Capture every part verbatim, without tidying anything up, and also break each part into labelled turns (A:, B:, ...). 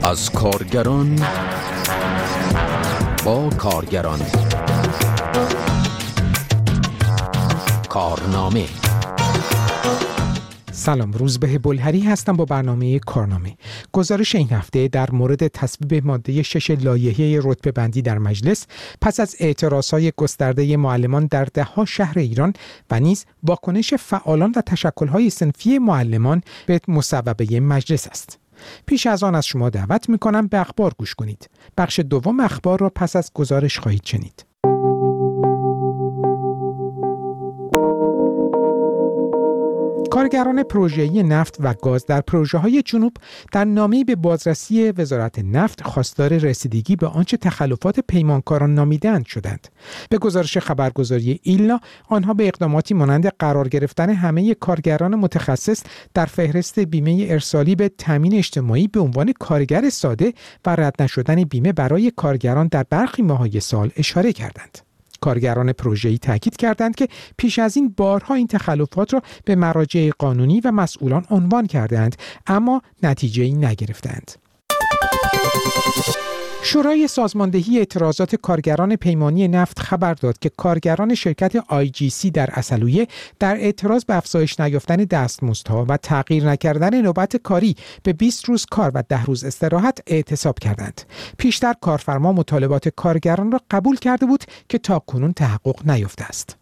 A: از کارگران با کارگران. کارنامه.
B: سلام، روزبه بلهری هستم با برنامه کارنامه. گزارش این هفته در مورد تصویب ماده شش لایحه رتبه بندی در مجلس پس از اعتراضهای گسترده معلمان در ده‌ها شهر ایران و نیز واکنش فعالان و تشکل‌های صنفی معلمان به مصوبه مجلس است. پیش از آن از شما دعوت می‌کنم به اخبار گوش کنید. بخش دوم اخبار را پس از گزارش خواهید شنید. کارگران پروژه‌ای نفت و گاز در پروژه‌های جنوب در نامه‌ای به بازرسی وزارت نفت خواستار رسیدگی به آنچه تخلفات پیمانکاران نامیده‌اند شدند. به گزارش خبرگزاری ایلنا، آنها به اقداماتی مانند قرار گرفتن همه کارگران متخصص در فهرست بیمه ارسالی به تامین اجتماعی به عنوان کارگر ساده و رد نشدن بیمه برای کارگران در برخی ماه‌های سال اشاره کردند. کارگران پروژه‌ای تاکید کردند که پیش از این بارها این تخلفات را به مراجع قانونی و مسئولان عنوان کردند، اما نتیجه‌ای نگرفتند. شورای سازماندهی اعتراضات کارگران پیمانی نفت خبر داد که کارگران شرکت آی جی سی در عسلویه در اعتراض به افزایش نیافتن دستمزدها و تغییر نکردن نوبت کاری به بیست روز کار و ده روز استراحت اعتصاب کردند. پیشتر کارفرما مطالبات کارگران را قبول کرده بود که تاکنون تحقق نیافته است.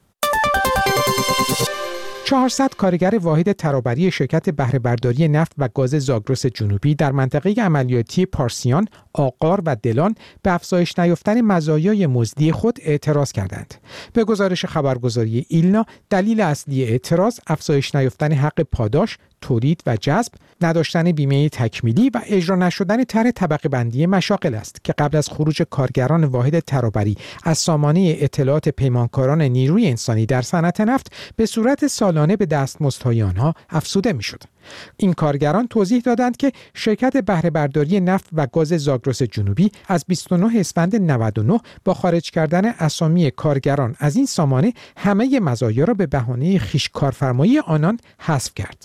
B: چهارصد کارگر واحد ترابری شرکت بهره برداری نفت و گاز زاگرس جنوبی در منطقه عملیاتی پارسیان، آقار و دلان به افزایش نیافتن مزایای مزدی خود اعتراض کردند. به گزارش خبرگزاری ایلنا، دلیل اصلی اعتراض افزایش نیافتن حق پاداش، تولید و جذب، نداشتن بیمه تکمیلی و اجرا نشدن طرح طبقه بندی مشاغل است که قبل از خروج کارگران واحد ترابری از سامانه اطلاعات پیمانکاران نیروی انسانی در صنعت نفت به صورت سالانه به دستمزدهای آنها افزوده می‌شد. این کارگران توضیح دادند که شرکت بهره برداری نفت و گاز زاگرس جنوبی از بیست و نه اسفند نود و نه با خارج کردن اسامی کارگران از این سامانه همه مزایا را به بهانه خویش کارفرمایی آنان حذف کرد.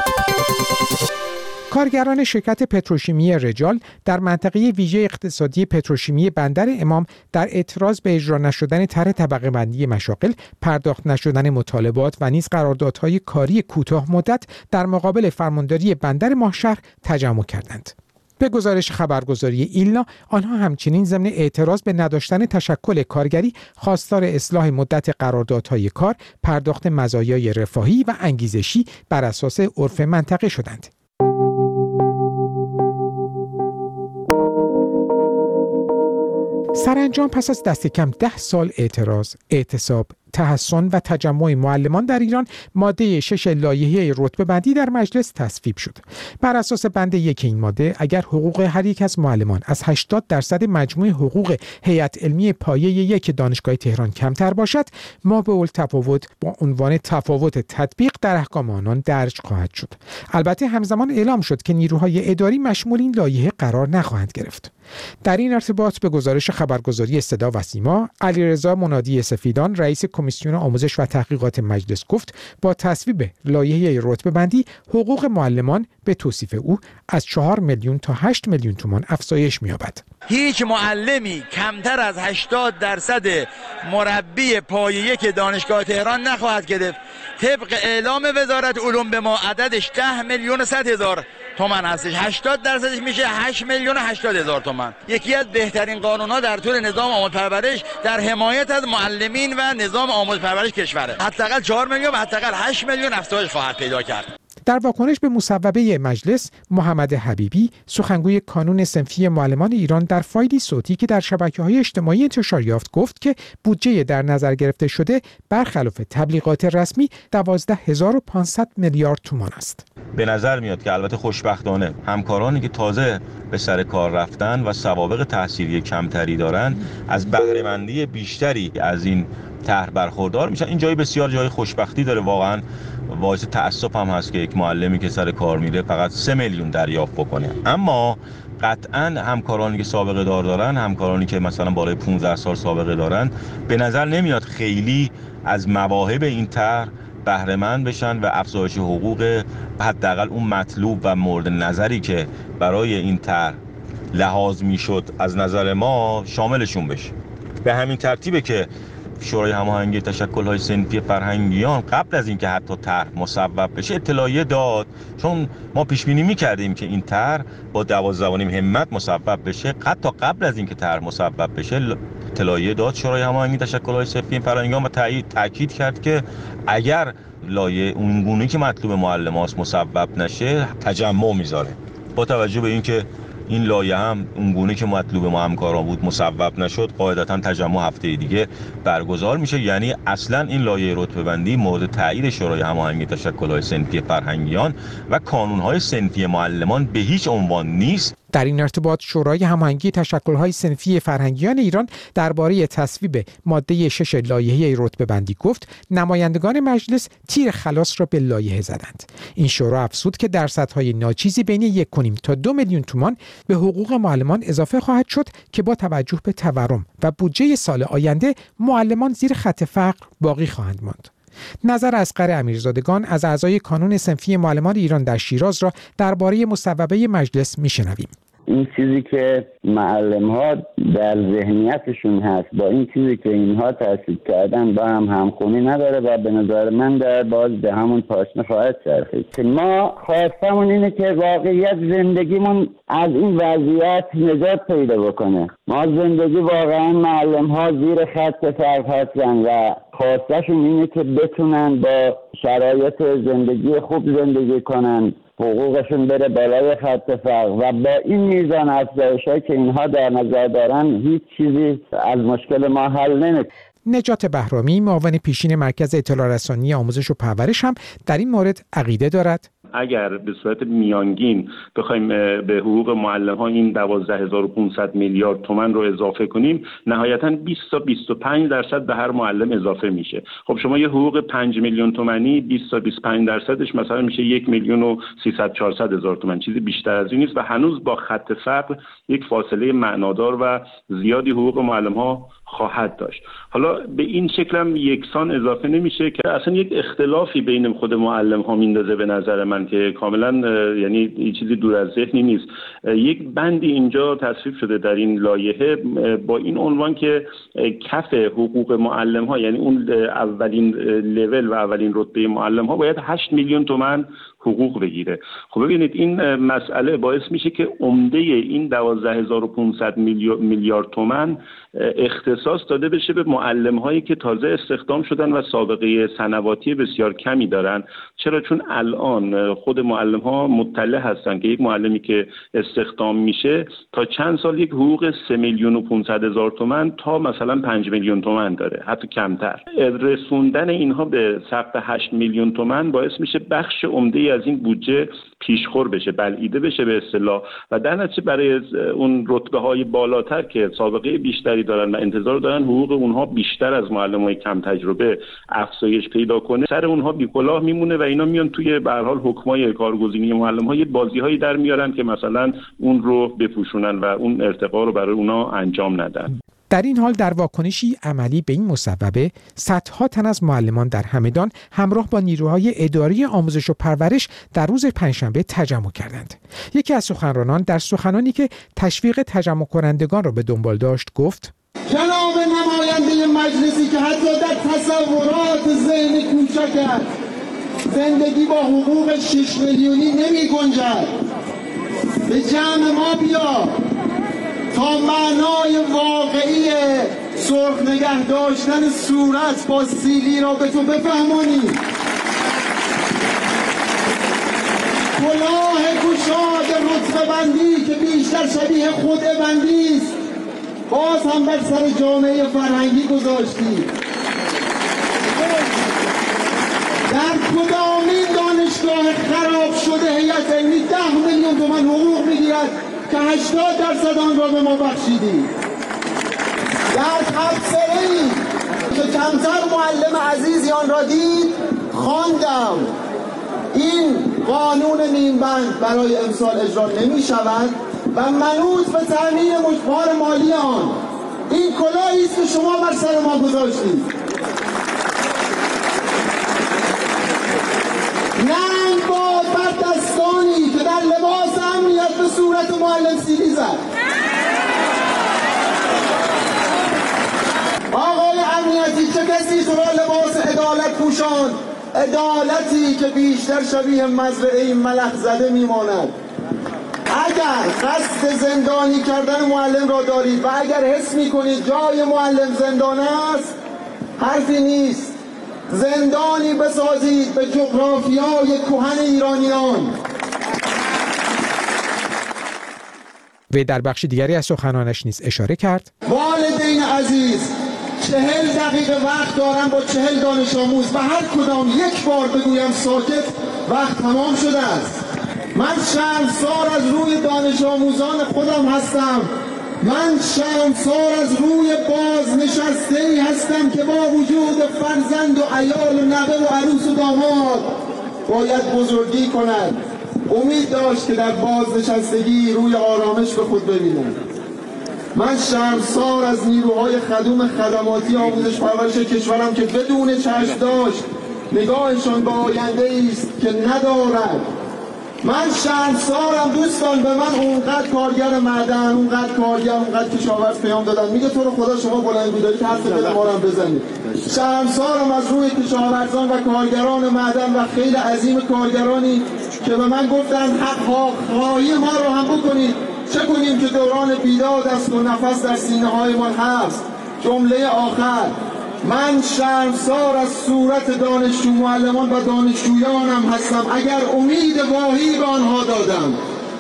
B: کارگران شرکت پتروشیمی رجال در منطقه ویژه اقتصادی پتروشیمی بندر امام در اعتراض به اجرا نشدن طرح طبقه بندی مشاغل، پرداخت نشدن مطالبات و نیز قراردادهای کاری کوتاه مدت در مقابل فرمانداری بندر ماهشهر تجمع کردند. به گزارش خبرگزاری ایلنا، آنها همچنین ضمن اعتراض به نداشتن تشکل کارگری خواستار اصلاح مدت قراردادهای کار، پرداخت مزایای رفاهی و انگیزشی بر اساس عرف منطقه شدند. سرانجام پس از دست کم ده سال اعتراض، اعتصاب، تحصن و تجمع معلمان در ایران، ماده شش لایحه رتبه بندی در مجلس تصویب شد. بر اساس بند یک این ماده، اگر حقوق هر یک از معلمان از هشتاد درصد مجموع حقوق هیئت علمی پایه یک دانشگاه تهران کمتر باشد، ما به التفاوت با عنوان تفاوت تطبیق در احکام آنان درج خواهد شد. البته همزمان اعلام شد که نیروهای اداری مشمول این لایحه قرار نخواهند گرفت. در این ارتباط به گزارش خبرگزاری صدا و سیما، علیرضا منادی سفیدان، رئیس کمیسیون آموزش و تحقیقات مجلس گفت با تصویب لایحه رتبه بندی حقوق معلمان به توصیف او از چهار میلیون تا هشت میلیون تومان افزایش می‌یابد.
C: هیچ معلمی کمتر از هشتاد درصد مربی پایه یک دانشگاه تهران نخواهد گرفت. طبق اعلام وزارت علوم به ما عددش ده میلیون و صد هزار تومان هستش. هشتاد درصدش میشه هشت میلیون و هشتاد هزار تومان. یکی از بهترین قانون‌ها در طول نظام آموزش پرورش در حمایت از معلمین و نظام آموزش پرورش کشوره. حداقل چهار میلیون و حداقل هشت میلیون افزایش خواهد پیدا کرد.
B: در واکنش به مصوبه مجلس، محمد حبیبی، سخنگوی کانون صنفی معلمان ایران، در فایلی صوتی که در شبکه‌های اجتماعی انتشار یافت گفت که بودجه در نظر گرفته شده برخلاف تبلیغات رسمی دوازده هزار و پانصد میلیارد تومان است.
D: به نظر میاد که البته خوشبختانه همکارانی که تازه به سر کار رفتن و سوابق تحصیلی کمتری دارن از بهره‌مندی بیشتری از این طرح برخوردار میشن. این جای بسیار جای خوشبختی داره. واقعا باعث تأسف هم هست که یک معلمی که سر کار میره فقط سه میلیون دریافت بکنه. اما قطعاً همکارانی که سابقه دار دارن، همکارانی که مثلا بالای پانزده سال سابقه دارن، به نظر نمیاد خیلی از مواهب این طرح بهره مند بشن و افزایش حقوق حداقل اون مطلوب و مورد نظری که برای این طرح لحاظ میشد از نظر ما شاملشون بشه. به همین ترتیبه که شورای هماهنگی تشکل‌های صنفی فرهنگیان قبل از اینکه حتی طرح مصوب بشه اطلاعیه داد، چون ما پیش بینی می‌کردیم که این طرح با دوازده و نیم همت مصوب بشه. حتی قبل از اینکه طرح مصوب بشه اطلاعیه داد شورای هماهنگی تشکل‌های صنفی فرهنگیان و تایید تاکید کرد که اگر لایه اون گونه‌ای که مطلوب معلم‌هاست مصوب نشه تجمع میذاره. با توجه به اینکه این لایه هم اون گونه که مطلوب ما همکاران بود مصوب نشد، قاعدتاً تجمع هفته دیگه برگزار میشه. یعنی اصلاً این لایه رتبه بندی مورد تایید شورای هماهنگی تشکل‌های صنفی فرهنگیان و کانون‌های صنفی معلمان به هیچ عنوان نیست.
B: در این ارتباط شورای هماهنگی تشکل‌های صنفی فرهنگیان ایران درباره تصویب ماده شش لایحه رتبه‌بندی گفت نمایندگان مجلس تیر خلاص را به لایحه زدند. این شورا افزود که درصدهای ناچیزی بین یک و نیم تا دو میلیون تومان به حقوق معلمان اضافه خواهد شد که با توجه به تورم و بودجه سال آینده معلمان زیر خط فقر باقی خواهند ماند. نظر اصغر امیرزادگان از اعضای کانون صنفی معلمان ایران در شیراز را درباره مصوبه مجلس میشنویم.
E: این چیزی که معلم ها در ذهنیتشون هست با این چیزی که اینها تصویب کردن با هم همخونی نداره و به نظر من در باز به همون پاشنه خواهد چرخید. ما خواستمون اینه که واقعیت زندگیمون از این وضعیت نجات پیدا بکنه. ما زندگی واقعا معلم ها زیر خط فقر هستن و خواستشون اینه که بتونن با شرایط زندگی خوب زندگی کنن، حقوقشون بره بالای خط فقر و با این میزان افزایش‌هایی که اینها در نظر دارن هیچ چیزی از مشکل ما حل نمیشه.
B: نجات بهرامی معاون پیشین مرکز اطلاع رسانی آموزش و پرورش هم در این مورد عقیده دارد.
F: اگر به صورت میانگین بخوایم به حقوق معلم‌ها این دوازده هزار و پانصد میلیارد تومان رو اضافه کنیم، نهایتاً بیست تا بیست و پنج درصد به هر معلم اضافه میشه. خب شما یه حقوق پنج میلیون تومانی بیست تا بیست و پنج درصدش مثلا میشه یک میلیون و سیصد چهارصد هزار تومان، چیزی بیشتر از این نیست و هنوز با خط فقر یک فاصله معنادار و زیادی حقوق معلم‌ها خواهد داشت. حالا به این شکل هم یکسان اضافه نمیشه که اصلا یک اختلافی بین خود معلم ها میندازه به نظر من که کاملا یعنی این چیزی دور از ذهنی نیست. یک بندی اینجا تصویب شده در این لایحه با این عنوان که کف حقوق معلم ها، یعنی اون اولین لول و اولین رتبه معلم ها باید هشت میلیون تومان حقوق بگیره. خب ببینید این مسئله باعث میشه که عمده این دوازده هزار و پانصد میلیارد تومان اختصاص داده بشه به معلم هایی که تازه استخدام شدن و سابقه سنواتی بسیار کمی دارن. چرا؟ چون الان خود معلم ها مطلع هستن که یک معلمی که استخدام میشه تا چند سال یک حقوق سه میلیون و پانصد هزار تومان تا مثلا پنج میلیون تومان داره، حتی کمتر. رسوندن اینها به سقف هشت میلیون تومان باعث میشه بخش عمده از این بودجه پیشخور بشه، بلعیده بشه به اصطلاح و در نتیجه برای اون رتبه های بالاتر که سابقه بیشتری دارن و انتظار دارن حقوق اونها بیشتر از معلمای کم تجربه افزایش پیدا کنه، سر اونها بی‌کلاه میمونه و اینا میان توی به هر حال حکمای کارگزینی معلم‌ها یه بازی‌هایی در میارن که مثلا اون رو بپوشونن و اون ارتقا رو برای اونها انجام ندن.
B: در این حال در واکنشی عملی به این مصوبه صدها تن از معلمان در همدان همراه با نیروهای اداری آموزش و پرورش در روز پنجشنبه تجمع کردند. یکی از سخنرانان در سخنانی که تشویق تجمع کنندگان را به دنبال داشت گفت:
G: جناب نماینده مجلسی که حتی در تصورات ذهن کوچکت زندگی با حقوق شش میلیونی نمی گنجد، به جمع ما بیا تا معنای واقعی سرخ نگه داشتن صورت با سیلی را به تو بفهمانی. کلاه گشاد رتبه بندی که بیشتر شبیه خود بندی است باز هم بر سر جامعه فرهنگی گذاشتی. در کدامین دانشگاه خراب شده هیئت علمی ده میلیون تومان حقوق میگیرد که هشتاد درصد آن را به ما بخشیدی. در تبصره‌ای که کمتر معلم عزیزی آن را دید خواندم این قانون نیمبند برای امسال اجرا نمی شود و منوط به تامین مجبور مالی آن. این کلاهی است که شما بر سر ما گذاشتید. ننگ باد بر دستانی که در لباس امنیت به صورت معلم سیلی زد. امنیتی چه کسی تو را لباس عدالت پوشاند؟ عدالتی که بیشتر شبیه مزرعه ملخ زده میماند. اگر قصد زندانی کردن معلم را دارید و اگر حس میکنید جای معلم زندان است، حرفی نیست. زندانی بسازید به جغرافیای کهن ایرانیان.
B: وی در بخش دیگری از سخنانش نیز اشاره کرد:
G: والدین عزیز، چهل دقیقه وقت دارم با چهل دانش آموز و هر کدام یک بار بگویم ساکت، وقت تمام شده است. من شرمسار از روی دانش آموزان خودم هستم. من شرمسار از روی بازنشسته‌ای هستم که با وجود فرزند و عیال و نوه و عروس و داماد باید بزرگی کند. امید داشت که در بازنشستگی روی آرامش به خود ببینم. من شرمسار از نیروهای خدوم خدماتی آموزش پرورش کشورم که بدون چشم داشت نگاهشان به آینده است که ندارد. من شرمسارم دوستان، به من اونقدر کارگر معدن، اونقدر کارگر، اونقدر کشاورز پیام دادن، میگه تو رو خدا شما بلندگو دارید حرف دل ما رو هم بزنید. شرمسارم از روی کشاورزان و کارگران معدن و خیلی عظیم کارگرانی که به من گفتن حق خواهی ما رو هم بکنید. چه کنیم که دوران بیداد است و نفس در سینه های ما هست. جمله آخر، من شرمسار از صورت دانشجو معلمان و دانشجویانم هستم اگر امید واهی به آنها دادم.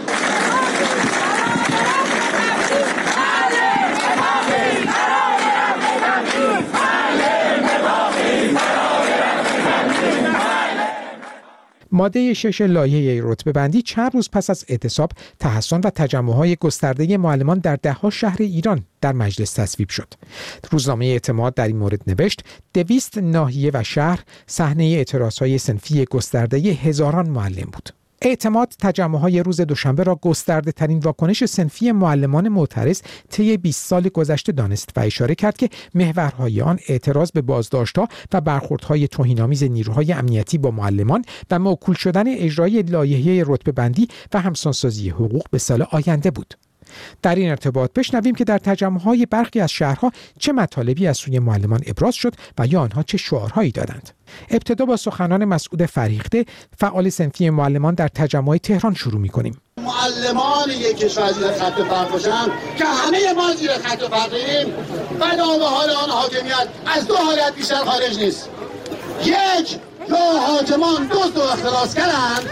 B: ماده شش لایحه رتبه‌بندی چند روز پس از اعتصاب، تحصن و تجمع‌های گسترده معلمان در ده‌ها شهر ایران در مجلس تصویب شد. روزنامه اعتماد در این مورد نوشت: دویست ناحیه و شهر صحنه اعتراضهای صنفی گسترده هزاران معلم بود. اعتماد تجمع‌های روز دوشنبه را گسترده ترین واکنش صنفی معلمان معترض طی بیست سال گذشته دانست و اشاره کرد که محورهای آن اعتراض به بازداشت‌ها و برخوردهای توهین‌آمیز نیروهای امنیتی با معلمان و موکول شدن اجرای لایحه رتبه‌بندی و همسانسازی حقوق به سال آینده بود. در این ارتباط بشنویم که در تجمع‌های برخی از شهرها چه مطالبی از سوی معلمان ابراز شد و یا آنها چه شعارهایی دادند. ابتدا با سخنان مسعود فریخته، فعال صنفی معلمان در تجمع تهران شروع می‌کنیم.
H: معلمان یک کشور زیر خط فقر باشن که همه ما زیر خط فقریم و نام حال آن حاکمیت از دو حالت بیشتر خارج نیست. یک، یا حاکمان دزد و اختلاس کردند،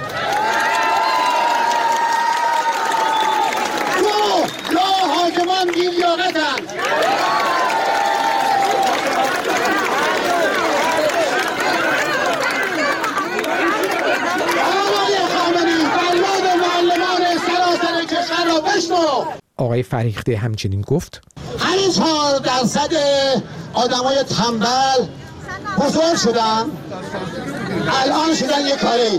H: دو، یا حاکمان بی‌لیاقتند.
B: آقای فریخته همچنین گفت:
H: همین چهار درصد آدمای تنبل بزرگ شدن، الان شدن یک کاری.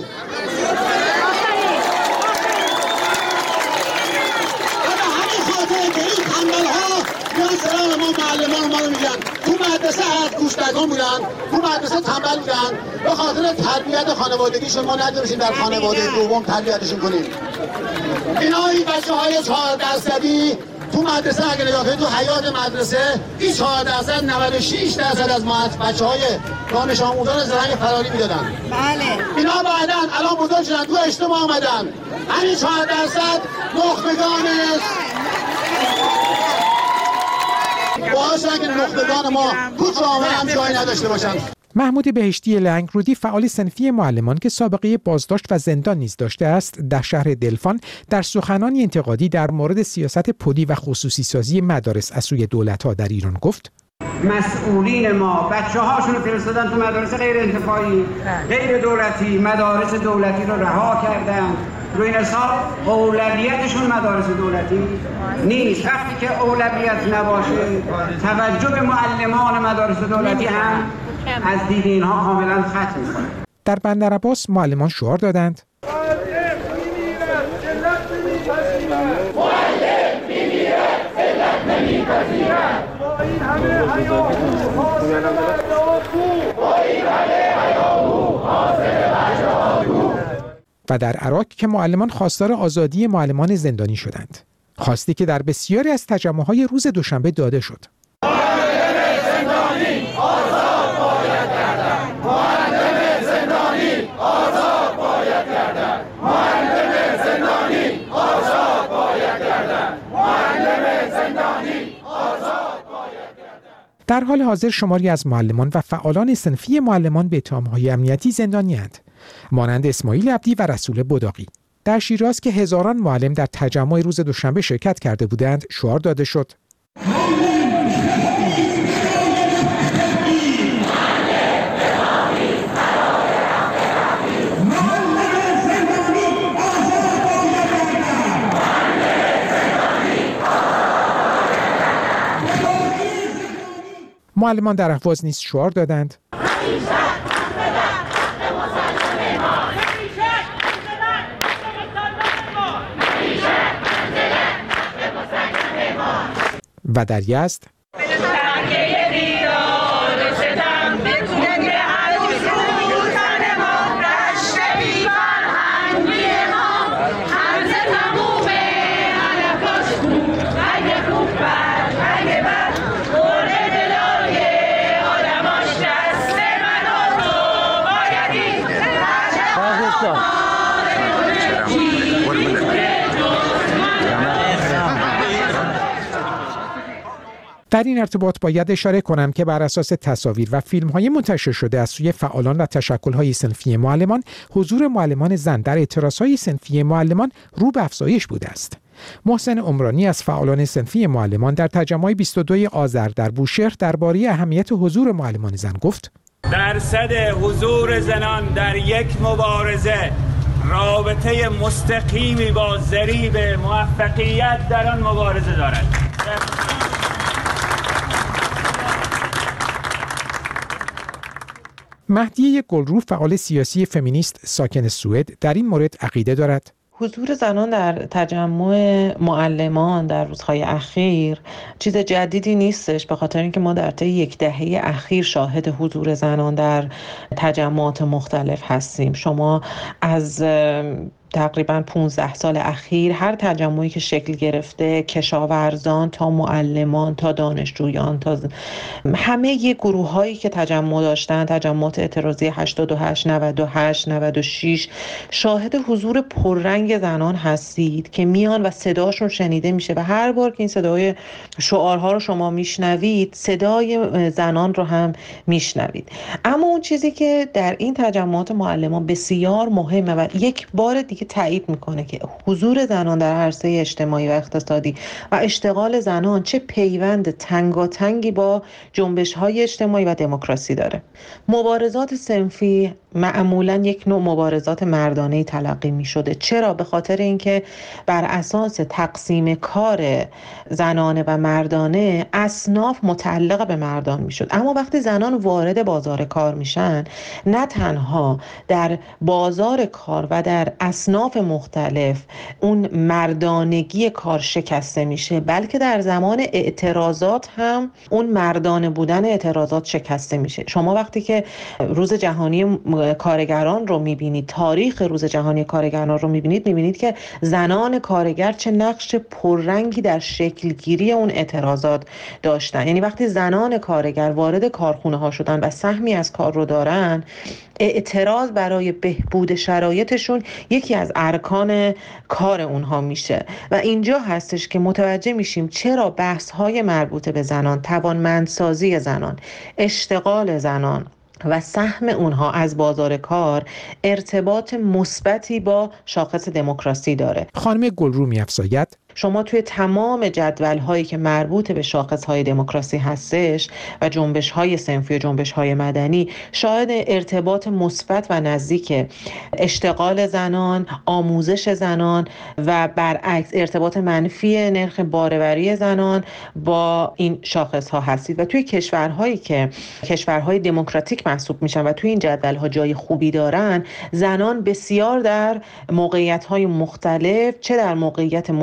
H: اما همین خاطر که این تنبل ها میان سلام ما معلمان ما رو میگن تو مدرسه هست گوشتگان بودن، تو مدرسه تنبل بودن، به خاطر تربیت خانوادگیشون ما نداریم در خانواده دوم تربیتشون کنیم. اینا این بچه های چهار درصدی تو مدرسه اگه نگاه کنید تو حیات مدرسه این چهار درصد نود و شش درصد از بچه های دانش آموزان زرنگ فراری میدادن. بله. اینا بعدن الان بزرگ شدن تو اجتماع آمدن. همین چهار درصد نخبگان باعث که نخبگان ما تو جامعه هم جایی نداشته باشن.
B: محمود بهشتی لنگرودی، فعال صنفی معلمان که سابقه بازداشت و زندان نیز داشته است، در شهر دلفان در سخنانی انتقادی در مورد سیاست پلی و خصوصی سازی مدارس از سوی دولت‌ها در ایران گفت:
I: مسئولین ما بچه‌هاشون رو فرستادن تو مدارس غیر انتفاعی، غیر دولتی، مدارس دولتی رو رها کردن. روی این حساب اولویتشون مدارس دولتی نیست. وقتی که اولویت نباشه، توجه به معلمان مدارس دولتی هم از دید اینها کاملا ختم می‌کنه.
B: در بندرعباس معلمان شعار دادند:
J: معلم می‌میرد، علت نمی‌پذیرد. با این همه هیاهو حاصل هیاهو.
B: و در عراق که معلمان خواستار آزادی معلمان زندانی شدند، خواستی که در بسیاری از تجمع‌های روز دوشنبه داده شد.
J: معلم زندانی آزاد باید گردن. معلم زندانی آزاد باید گردن. معلم زندانی آزاد باید گردن. معلم زندانی آزاد باید گردن.
B: در حال حاضر شماری از معلمان و فعالان صنفی معلمان به اتهام‌های امنیتی زندانی‌اند، مانند اسماعیل عبدی و رسول بداقی. در شیراز که هزاران معلم در تجمع روز دوشنبه شرکت کرده بودند، شعار داده شد: معلمان در اهواز نیز شعار دادند: و در یزد در این ارتباط باید اشاره کنم که بر اساس تصاویر و فیلم‌های منتشر شده از سوی فعالان و تشکل‌های صنفی معلمان، حضور معلمان زن در اعتراضهای صنفی معلمان رو به افزایش بوده است. محسن عمرانی از فعالان صنفی معلمان در تجمع بیست و دو آذر در بوشهر درباره اهمیت حضور معلمان زن گفت:
K: درصد حضور زنان در یک مبارزه رابطه مستقیمی با ضریب موفقیت در آن مبارزه دارد.
B: مهدیه گلرو، فعال سیاسی فمینیست ساکن سوئد، در این مورد عقیده دارد:
L: حضور زنان در تجمع معلمان در روزهای اخیر چیز جدیدی نیستش، به خاطر اینکه ما در طی یک دهه اخیر شاهد حضور زنان در تجمعات مختلف هستیم. شما از تقریباً پانزده سال اخیر هر تجمعی که شکل گرفته، کشاورزان تا معلمان تا دانشجویان تا همه ی گروه هایی که تجمع داشتن، تجمعات اعتراضی هشتاد و هشت، نود و هشت، نود و شش، شاهد حضور پررنگ زنان هستید که میان و صداشون شنیده میشه و هر بار که این صدای شعارها رو شما میشنوید، صدای زنان رو هم میشنوید. اما اون چیزی که در این تجمعات معلمان بسیار مهمه و یک بار دیگه که تایید میکنه که حضور زنان در عرصه اجتماعی و اقتصادی و اشتغال زنان چه پیوند تنگاتنگی با جنبش‌های اجتماعی و دموکراسی داره. مبارزات صنفی معمولاً یک نوع مبارزات مردانه‌ای تلقی می‌شده. چرا؟ به خاطر اینکه بر اساس تقسیم کار زنانه و مردانه اصناف متعلق به مردان می‌شد. اما وقتی زنان وارد بازار کار میشن، نه تنها در بازار کار و در اصناف مختلف اون مردانگی کار شکسته میشه، بلکه در زمان اعتراضات هم اون مردانه بودن اعتراضات شکسته میشه. شما وقتی که روز جهانی کارگران رو میبینید، تاریخ روز جهانی کارگران رو میبینید، میبینید که زنان کارگر چه نقش پررنگی در شکلگیری اون اعتراضات داشتن. یعنی وقتی زنان کارگر وارد کارخونه ها شدن و سهمی از کار رو دارن، اعتراض برای بهبود شرایطشون یکی از ارکان کار اونها میشه و اینجا هستش که متوجه میشیم چرا بحث‌های مربوط به زنان، توانمندسازی زنان، اشتغال زنان و سهم اونها از بازار کار ارتباط مثبتی با شاخص دموکراسی داره.
B: خانم گلرو می‌افزاید:
L: شما توی تمام جدول‌هایی که مربوط به شاخص‌های دموکراسی هستش و جنبش‌های صنفی و جنبش‌های مدنی، شاهد ارتباط مثبت و نزدیک اشتغال زنان، آموزش زنان و برعکس ارتباط منفی نرخ باره‌وری زنان با این شاخص‌ها هستید. و توی کشورهایی که کشورهای دموکراتیک محسوب میشن و توی این جدول‌ها جای خوبی دارن، زنان بسیار در موقعیت‌های مختلف، چه در موقعیت مدیریت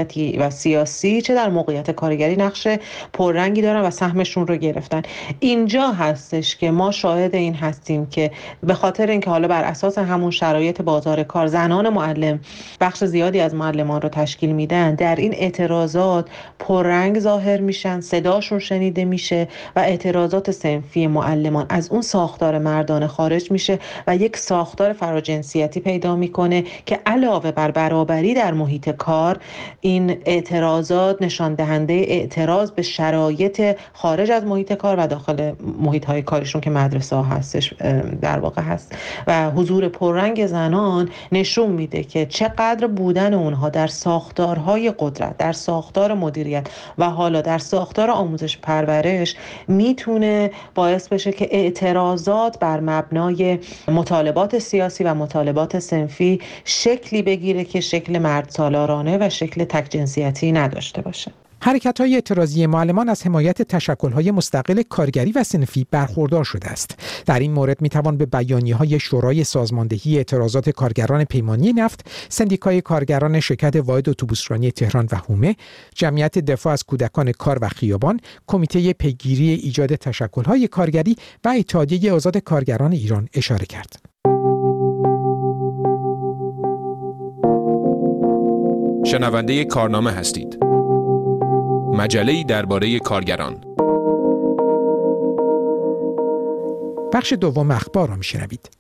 L: حکومتی و سیاسی چه در موقعیت کارگری نقش پررنگی دارن و سهمشون رو گرفتن. اینجا هستش که ما شاهد این هستیم که به خاطر اینکه حالا بر اساس همون شرایط بازار کار زنان معلم بخش زیادی از معلمان رو تشکیل میدن، در این اعتراضات پررنگ ظاهر میشن، صداشون شنیده میشه و اعتراضات صنفی معلمان از اون ساختار مردانه خارج میشه و یک ساختار فراجنسیتی پیدا میکنه که علاوه بر برابری در محیط کار، این اعتراضات نشان دهنده اعتراض به شرایط خارج از محیط کار و داخل محیط های کارشون که مدرسه ها هستش در واقع هست و حضور پررنگ زنان نشون میده که چقدر بودن اونها در ساختارهای قدرت، در ساختار مدیریت و حالا در ساختار آموزش پرورش میتونه باعث بشه که اعتراضات بر مبنای مطالبات سیاسی و مطالبات صنفی شکلی بگیره که شکل مرد سالارانه و شکل تک جنسیتی نداشته باشه.
B: حرکت‌های اعتراضی معلمان از حمایت تشکل‌های مستقل کارگری و صنفی برخوردار شده است. در این مورد می‌توان به بیانیه‌های شورای سازماندهی اعتراضات کارگران پیمانی نفت، سندیکای کارگران شرکت واحد اتوبوسرانی تهران و هومه، جمعیت دفاع از کودکان کار و خیابان، کمیته پیگیری ایجاد تشکل‌های کارگری و اتحادیه آزاد کارگران ایران اشاره کرد.
M: شنونده کارنامه هستید. مجله‌ای درباره کارگران.
B: بخش دوم اخبار را می‌شنوید.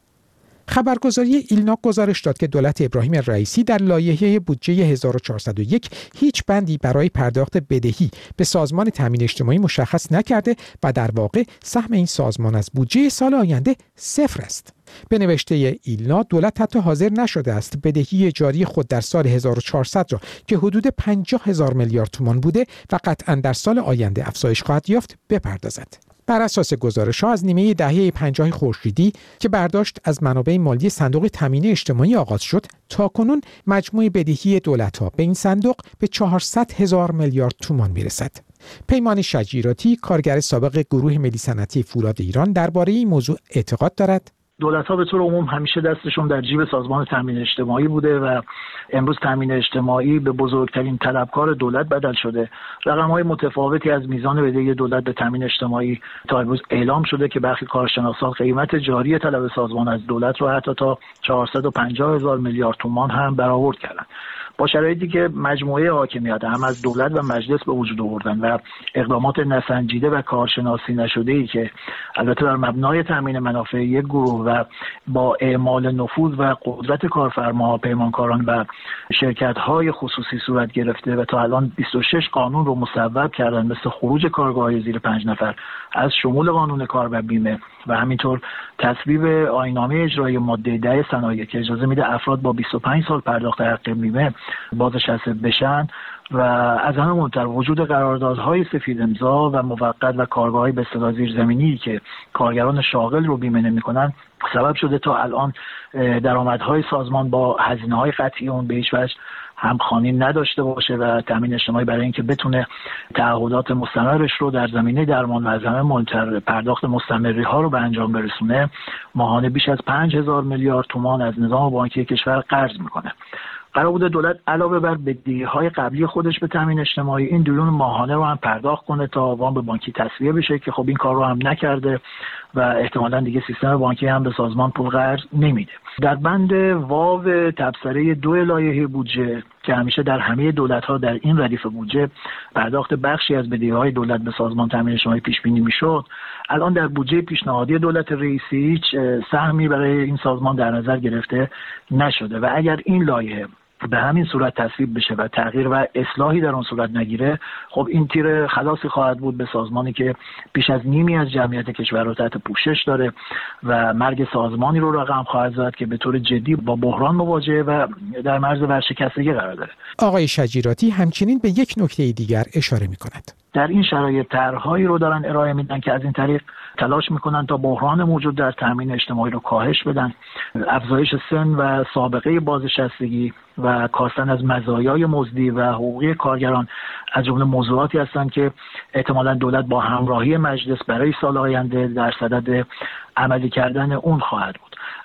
B: خبرگزاری ایلنا گزارش داد که دولت ابراهیم رئیسی در لایحه بودجه هزار و چهارصد و یک هیچ بندی برای پرداخت بدهی به سازمان تامین اجتماعی مشخص نکرده و در واقع سهم این سازمان از بودجه سال آینده صفر است. به نوشته ایلنا، دولت حتی حاضر نشده است بدهی جاری خود در سال هزار و چهارصد را که حدود پنجاه هزار میلیارد تومان بوده و قطعاً در سال آینده افزایش خواهد یافت بپردازد. بر اساس گزارش‌ها از نیمه دهه پنجاه خورشیدی که برداشت از منابع مالی صندوق تامین اجتماعی آغاز شد، تاکنون مجموع بدهی دولت‌ها به این صندوق به چهارصد هزار میلیارد تومان میرسد. پیمان شجیراتی، کارگر سابق گروه ملی صنعتی فولاد ایران، درباره این موضوع اعتقاد دارد.
N: دولت‌ها به طور عموم همیشه دستشون در جیب سازمان تامین اجتماعی بوده و امروز تامین اجتماعی به بزرگترین طلبکار دولت بدل شده. رقم‌های متفاوتی از میزان بدهی دولت به تامین اجتماعی تا امروز اعلام شده که برخی کارشناسان قیمت جاری طلب سازمان از دولت رو حتی تا چهارصد و پنجاه هزار میلیارد تومان هم برآورد کردند. با شرایطی که مجموعه حاکمیت هم از دولت و مجلس به وجود آوردن و اقدامات نسنجیده و کارشناسی نشده‌ای که البته بر مبنای تامین منافع یک گروه و با اعمال نفوذ و قدرت کارفرما، پیمانکاران و شرکت‌های خصوصی صورت گرفته و تا الان بیست و شش قانون رو مصوب کردن، مثل خروج کارگرهای زیر پنج نفر از شمول قانون کار و بیمه و همینطور تصویب آیین‌نامه اجرایی ماده ده صنایع که اجازه میده افراد با بیست و پنج سال پرداخت حق بیمه بازنشسته بشن و از همه مهمتر وجود قراردادهای سفید امضا و موقت و کارگاه‌های به اصطلاح زیرزمینی که کارگران شاغل رو بیمه نمی‌کنن سبب شده تا الان درآمدهای سازمان با هزینه‌های قطعی اون به هیچ وجه همخوانی نداشته باشه و تامین اجتماعی برای اینکه بتونه تعهدات مستمرش رو در زمینه درمان و از همه مهمتر پرداخت مستمری ها رو به انجام برسونه، ماهانه بیش از پنج هزار میلیارد تومان از نظام بانکی کشور قرض میکنه. قرار بوده دولت علاوه بر بدهی‌های قبلی خودش به تامین اجتماعی این دیون ماهانه رو هم پرداخت کنه تا وام به بانکی تسویه بشه که خب این کار رو هم نکرده و احتمالاً دیگه سیستم بانکی هم به سازمان پول قرض نمیده. در بند واو تبصره دو لایحه بودجه که همیشه در همه دولت‌ها در این ردیف بودجه پرداخت بخشی از بدهی‌های دولت به سازمان تامین اجتماعی پیش بینی می‌شد، الان در بودجه پیشنهادی دولت رئیسی هیچ سهمی برای این سازمان در نظر گرفته نشده و اگر این لایحه به همین صورت تصویب بشه و تغییر و اصلاحی در اون صورت نگیره، خب این تیر خلاصی خواهد بود به سازمانی که بیش از نیمی از جمعیت کشور رو تحت پوشش داره و مرگ سازمانی رو رقم خواهد زد که به طور جدی با بحران مواجهه و در مرز ورشکستگی قرار داره.
B: آقای شجیراتی همچنین به یک نکته دیگر اشاره می‌کند.
N: در این شرایط طرح‌هایی رو دارن ارائه میدن که از این طریق تلاش میکنن تا بحران موجود در تامین اجتماعی رو کاهش بدن، افزایش سن و سابقه بازنشستگی و کاستن از مزایای مزدی و حقوقی کارگران از جمله موضوعاتی هستند که احتمالاً دولت با همراهی مجلس برای سال آینده در صدد عملی کردن اون خواهد بود.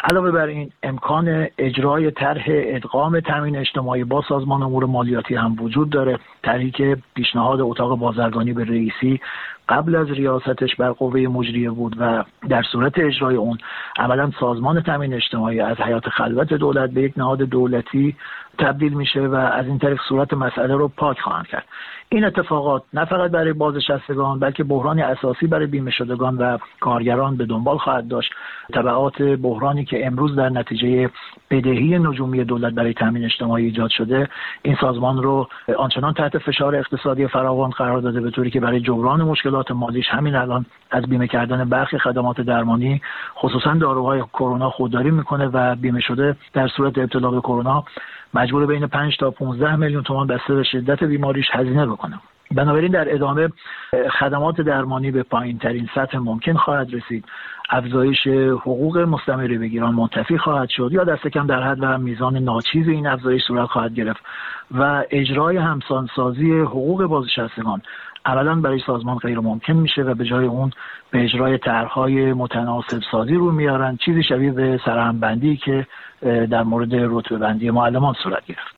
N: علاوه بر این امکان اجرای طرح ادغام تامین اجتماعی با سازمان امور مالیاتی هم وجود داره. طرحی که پیشنهاد اتاق بازرگانی به رئیسی قبل از ریاستش بر قوه مجریه بود و در صورت اجرای اون عملا سازمان تامین اجتماعی از حیات خلوت دولت به یک نهاد دولتی تبدیل میشه و از این طریق صورت مسئله رو پاک خواهند کرد. این اتفاقات نه فقط برای بازنشستگان بلکه بحرانی اساسی برای بیمه شدگان و کارگران به دنبال خواهد داشت. تبعات بحرانی که امروز در نتیجه بدهی نجومی دولت برای تامین اجتماعی ایجاد شده این سازمان رو آنچنان تحت فشار اقتصادی فراوان قرار داده به طوری که برای جبران مشکلات مالیش همین الان از بیمه کردن برخی خدمات درمانی خصوصا داروهای کرونا خودداری میکنه و بیمه شده در صورت ابتلا به کرونا مجبور بین پنج تا پانزده میلیون تومان بسته به شدت بیماریش هزینه بکنه. بنابراین در ادامه خدمات درمانی به پایین ترین سطح ممکن خواهد رسید، افزایش حقوق مستمر بگیران منتفی خواهد شد یا دست کم در حد و میزان ناچیز این افزایش صورت خواهد گرفت و اجرای همسانسازی حقوق بازنشستگان عملاً برای سازمان غیر ممکن میشه و به جای اون به اجرای طرح‌های متناسب سازی رو میارن، چیزی شبیه به سرهمبندی که در مورد رتبه بندی معلمان صورت گرفت.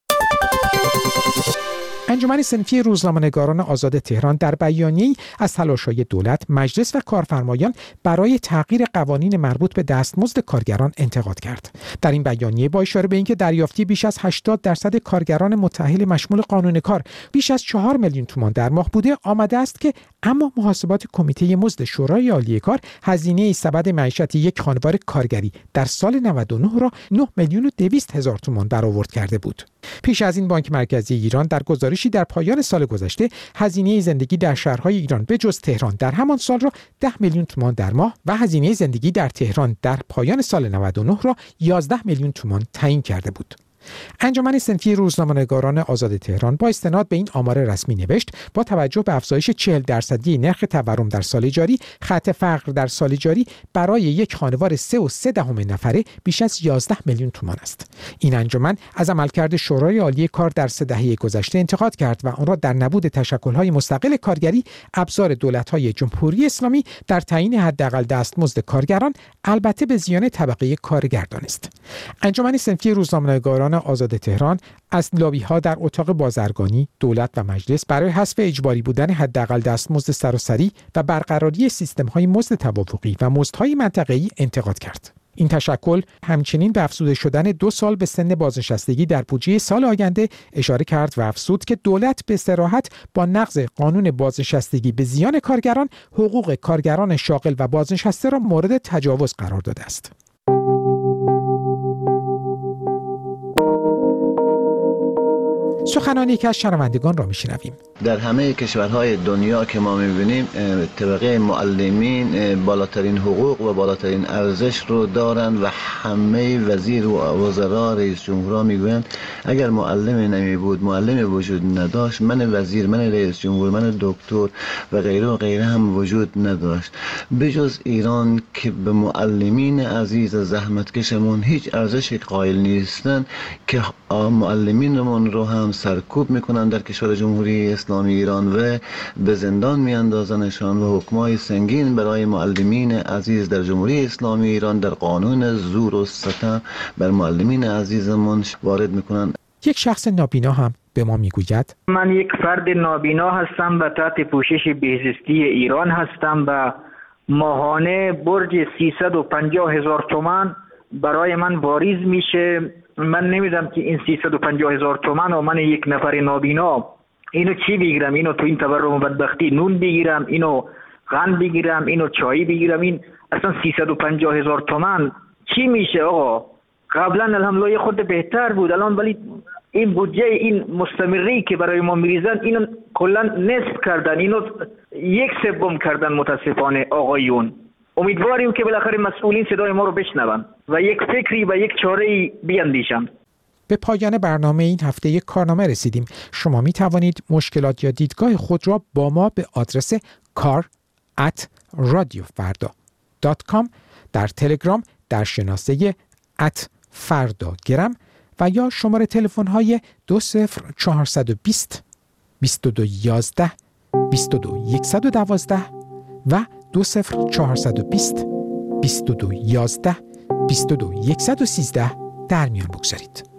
B: انجمن صنفی روزنامه‌نگاران آزاد تهران در بیانیه‌ای از تلاش‌های دولت، مجلس و کارفرمایان برای تغییر قوانین مربوط به دستمزد کارگران انتقاد کرد. در این بیانیه با اشاره به اینکه دریافتی بیش از هشتاد درصد کارگران متأهل مشمول قانون کار بیش از چهار میلیون تومان در ماه بوده، آمده است که اما محاسبات کمیته مزد شورای عالی کار هزینه سبد معیشت یک خانوار کارگری در سال نود و نه را نه میلیون و دویست هزار تومان برآورد کرده بود. پیش از این بانک مرکزی ایران در گزارشی در پایان سال گذشته هزینه زندگی در شهرهای ایران به جز تهران در همان سال را ده میلیون تومان در ماه و هزینه زندگی در تهران در پایان سال نود و نه را یازده میلیون تومان تعیین کرده بود. انجمن صنفی روزنامه‌نگاران آزاد تهران با استناد به این آمار رسمی نوشت با توجه به افزایش چهل درصدی نرخ تورم در سال جاری، خط فقر در سال جاری برای یک خانوار سه و سه دهم نفره بیش از یازده میلیون تومان است. این انجمن از عملکرد شورای عالی کار در سه دهه گذشته انتقاد کرد و آن را در نبود تشکل‌های مستقل کارگری ابزار دولت‌های جمهوری اسلامی در تعیین حداقل دستمزد کارگران، البته به زیان طبقه کارگر دانست. انجمن صنفی روزنامه‌نگاران آزاد تهران از لابی‌ها در اتاق بازرگانی، دولت و مجلس برای حذف اجباری بودن حداقل دستمزد سراسری و برقراری سیستم‌های مزد توافقی و مزدهای منطقه‌ای انتقاد کرد. این تشکل همچنین به افزوده شدن دو سال به سن بازنشستگی در بودجه سال آینده اشاره کرد و افزود که دولت به صراحت با نقض قانون بازنشستگی به زیان کارگران، حقوق کارگران شاغل و بازنشسته را مورد تجاوز قرار داده است. سخنان یکی از شنوندگان را میشنویم.
O: در همه کشورهای دنیا که ما میبینیم طبقه معلمین بالاترین حقوق و بالاترین ارزش رو دارن و همه وزیر و وزرا رئیس جمهورها میگویند اگر معلم نمی بود، معلم وجود نداشت، من وزیر، من رئیس جمهور، من دکتر و غیره و غیره هم وجود نداشت. بجز ایران که به معلمین عزیز زحمتکشمون هیچ ارزش قائل نیستن که معلمینمون رو هم سرکوب میکنن در کشور جمهوری اسلامی ایران و به زندان میاندازنشان و حکمای سنگین برای معلمین عزیز در جمهوری اسلامی ایران در قانون زور و ستم بر معلمین عزیزمون وارد میکنن.
B: یک شخص نابینا هم به ما میگوید
P: من یک فرد نابینا هستم و تحت پوشش بهزیستی ایران هستم و ماهانه برج سیصد و پنجاه هزار تومان برای من واریز میشه. من نمیدونم که این سیصد و پنجاه هزار تومان و من یک نفر نابینا اینو چی بگیرم؟ اینو تو این تورم و بدبختی نون بگیرم، اینو قند بگیرم، اینو چای بگیرم؟ این اصلا سیصد و پنجاه هزار تومان چی میشه آقا؟ قبلا الحمدلله خود بهتر بود، الان ولی این بودجه این مستمری که برای ما میریزن اینو کلا نصف کردن، اینو یک سوم کردن متاسفانه آقایون. امیدواریم که بالاخره مسئولین صدای ما رو بشنون و یک فکری و یک چاره‌ای بیاندیشند.
B: به پایان برنامه این هفته یک کارنامه رسیدیم. شما می توانید مشکلات یا دیدگاه خود را با ما به آدرس کار ات رادیو فردا دات کام در تلگرام در شناسه ات فردا گرم و یا شماره تلفن های دو صفر چهارصد و بیست بیست و دو یازده بیست و دو صد و دوازده و دو صفر چهارصد و بیست بیست و دو یازده بیست و دو صفر یک یک سه در میان بگذارید.